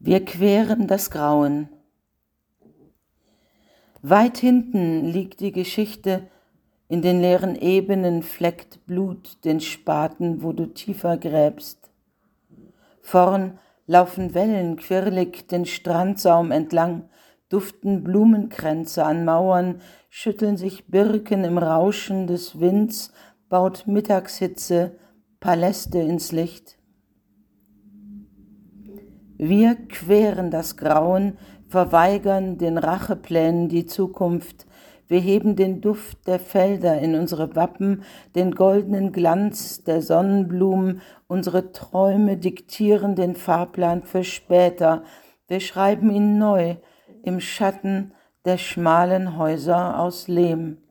Wir queren das Grauen. Weit hinten liegt die Geschichte, in den leeren Ebenen fleckt Blut den Spaten, wo du tiefer gräbst. Vorn laufen Wellen quirlig den Strandsaum entlang, duften Blumenkränze an Mauern, schütteln sich Birken im Rauschen des Winds, baut Mittagshitze Paläste ins Licht. Wir queren das Grauen, verweigern den Racheplänen die Zukunft. Wir heben den Duft der Felder in unsere Wappen, den goldenen Glanz der Sonnenblumen. Unsere Träume diktieren den Fahrplan für später. Wir schreiben ihn neu im Schatten der schmalen Häuser aus Lehm.